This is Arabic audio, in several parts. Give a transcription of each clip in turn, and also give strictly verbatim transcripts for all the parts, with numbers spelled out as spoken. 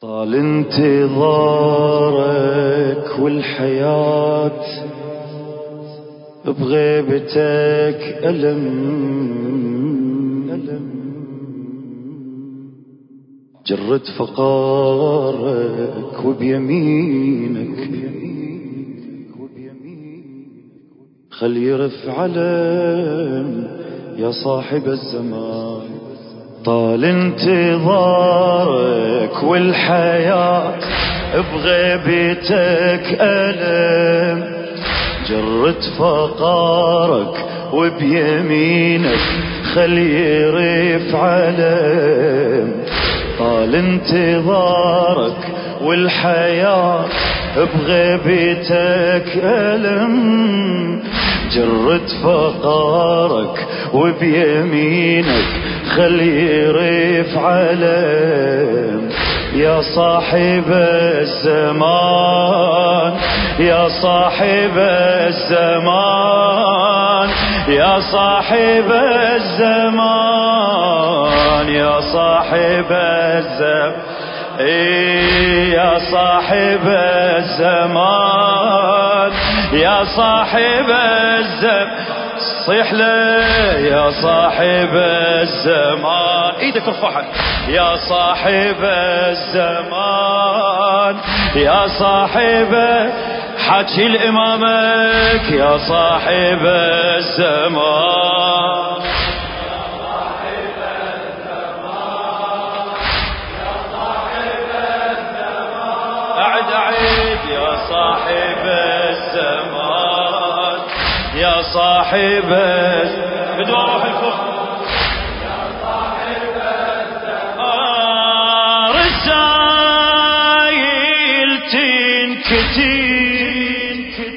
طال انتظارك والحياة بغيبتك ألم جرد فقارك وبيمينك خل يرف علم يا صاحب الزمان. طال انتظارك والحياة بغيبتك ألم جرد فقارك وبيمينك خل يرف علم. طال انتظارك والحياة بغيبتك ألم جرد فقارك وبيمينك خل يرف علم. يا صاحب الزمان يا صاحب الزمان يا صاحب الزمان يا صاحب الزمان يا صاحب الزمان يا صاحب الزمان صيح له يا صاحب الزمان. ايدك ارفعها يا صاحب الزمان يا صاحب حكي لإمامك يا صاحب الزمان أعد أعد يا صاحب الزمان يا صاحب بدو أروح الفوق يا صاحب الزمان رسايل تنكتين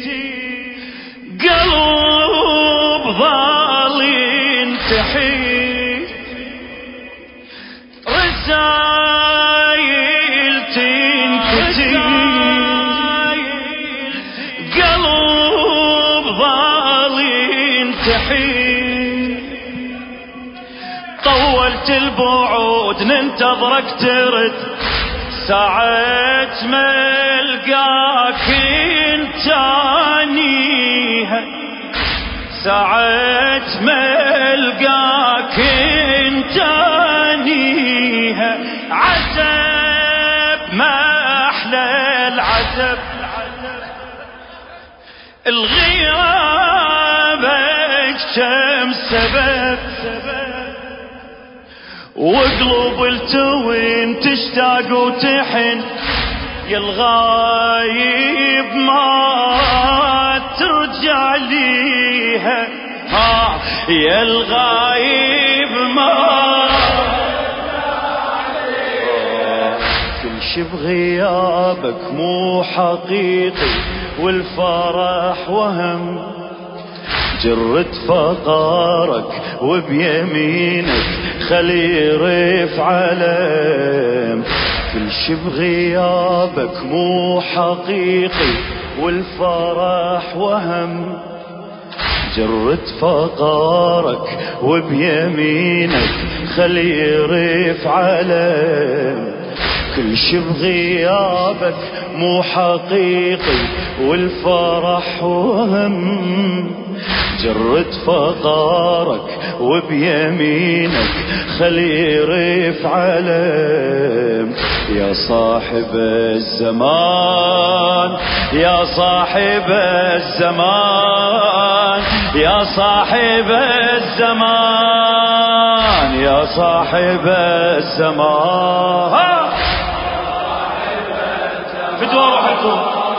قلب ظل ينتحي رسايل تنكتين قلب ظل ينتحي. طولت البعود ننتظرك ترد ساعة ما القاك انتانيها ساعة ما القاك انتانيها. عتب ما احلى العتب الغيابك كم سبب وقلوب التوين تشتاق وتحن يا الغايب ما ترجع ليها ها يا الغايب ما كل شي بغيابك مو حقيقي والفرح وهم جرد فقارك وبيمينك خل يرف علم. كل شي بغيابك مو حقيقي والفرح وهم جرد فقارك وبيمينك خل يرف علم. كل شي بغيابك مو حقيقي والفرح وهم جرد فقارك وبيمينك خل يرف علم. يا صاحب الزمان يا صاحب الزمان يا صاحب الزمان يا صاحب الزمان فدوا روحكم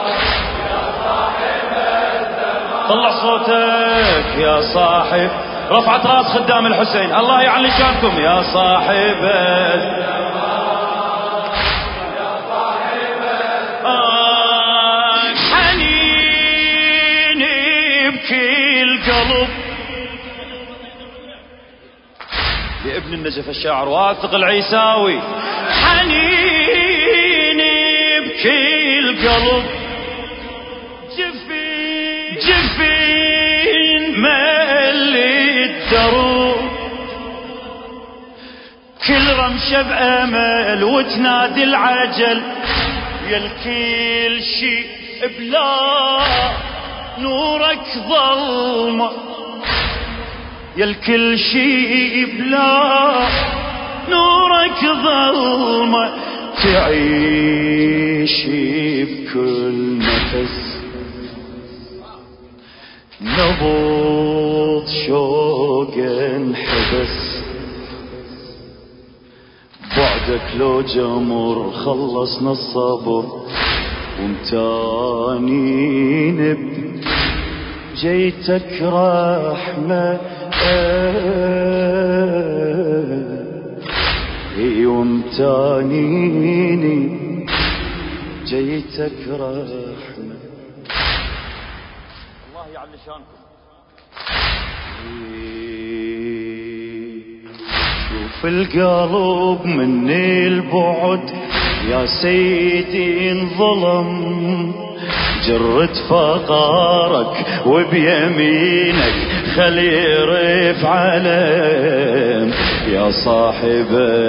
طلع صوتك يا صاحب رفعت راس خدام الحسين الله يعلي شانكم يا صاحب الزمان. حنين يبكي القلب لابن النجف الشاعر واثق العيساوي حنين يبكي القلب جفين جفين ملي الدروب كل رمشة بأمل وتنادي العجل، يا الكل شي بلا نورك ظلمة، يا الكل شي بلا نورك ظلمة، تعيش بكل نفس نبض شوق انحبس، بعدك لو جمر خلصنا الصبر ومتانين جيتك رحمة اي ومتانيني جيتك رحمة. الله يعلي شانكم. شوف القلب من البعد يا سيدي انظلم، جرت فقارك وبيمينك خلي يرف علم، يا صاحب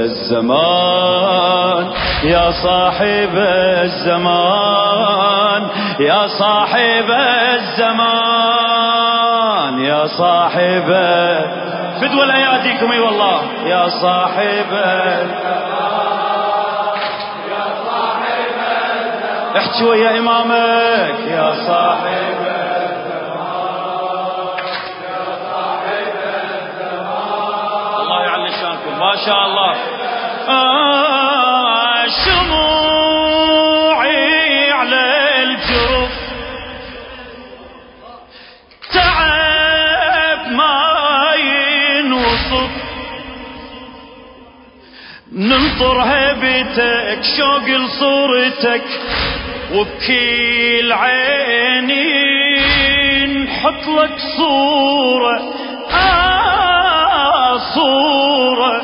الزمان يا صاحب الزمان يا صاحب الزمان يا صاحب فدوى الاياديكم اي والله، يا صاحب احكي ويا امامك، يا صاحب الزمان يا صاحب الزمان. الله يعلي شانكم ما شاء الله. آه شموعي على الجرف تعب ما ينوصف، ننطر هيبتك شوق لصورتك وبكيل عيني نحط لك صورة آه صورة.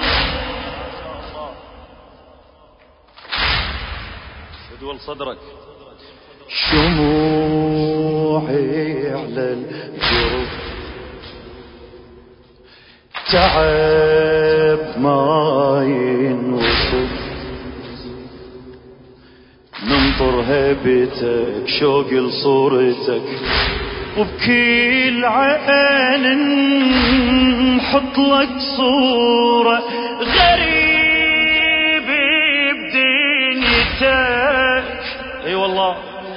فدول صدرك. شموعي على الجرف تعب ما ينوصف، ننطر هيبتك شوق لصورتك وبكل عين نحط لك صورة، غريب بدنيتك اي والله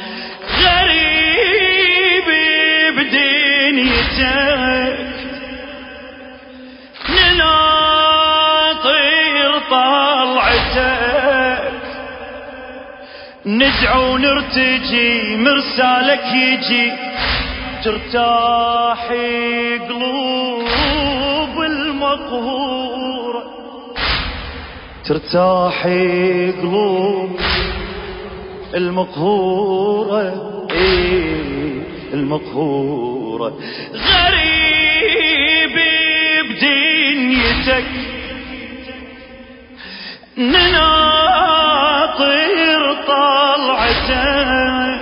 غريب بدنيتك، نناطر طلعتك ندعو ونرتجي مرسالك يجي، ترتاح قلوب المقهورة ترتاح قلوب المقهورة ايه المقهورة، غريب بدنيتك نناطر طلعتك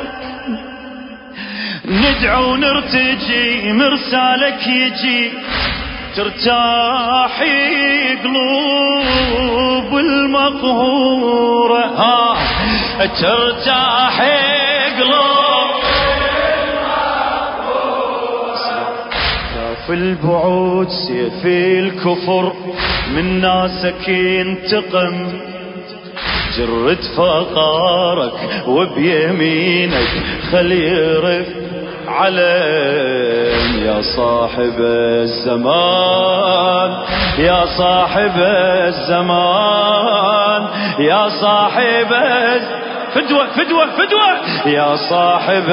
ندعو ونرتجي مرسالك يجي، ترتاح قلوب المقهورة ها ترتاح قلوب المقهورة. في البعود سيف الكفر من ناسك ينتقم، جرد فقارك وبيمينك خلي يرف علم، يا صاحب الزمان يا صاحب الزمان يا صاحب فدوة فدوة فدوة يا صاحب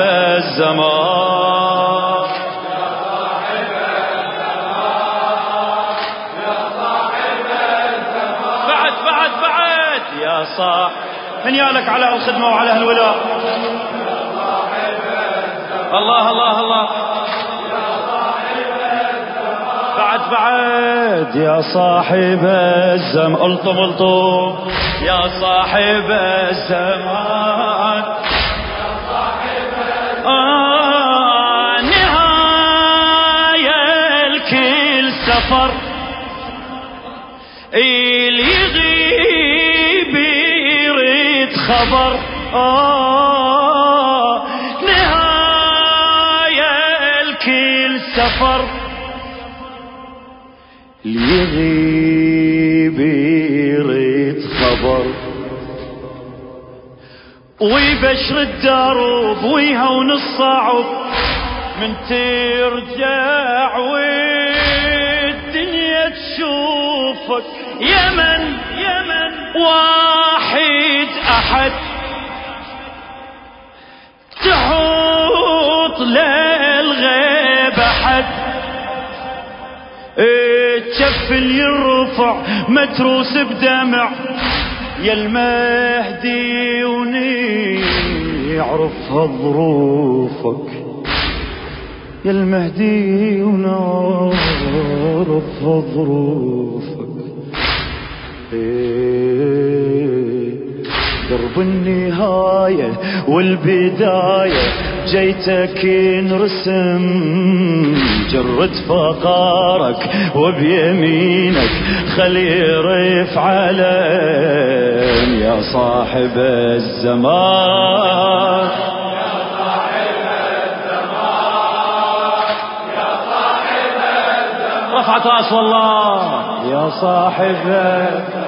الزمان يا صاحب من يالك على الخدمة وعلى الولاء. الله الله الله بعد بعد يا صاحب الزمان الطم الطم يا صاحب الزمان آه نهاية الكل سفر يغيب يريد خبر آه نهاية الكل سفر يغيب يريد خبر ويبشر الدروب ويهون الصعب من ترجع والدنيا تشوفك يمن يمن واحد أحد تحوط للغيب أحد تشف يرفع متروس بدمع يا المهدي ونعرف ظروفك يا المهدي ونعرف ظروفك درب النهاية والبداية جيتك نرسم جرد فقارك وبيمينك خلي يرف علم يا صاحب الزمان يا صاحب الزمان يا صاحب الزمان رفعت راس والله يا صاحب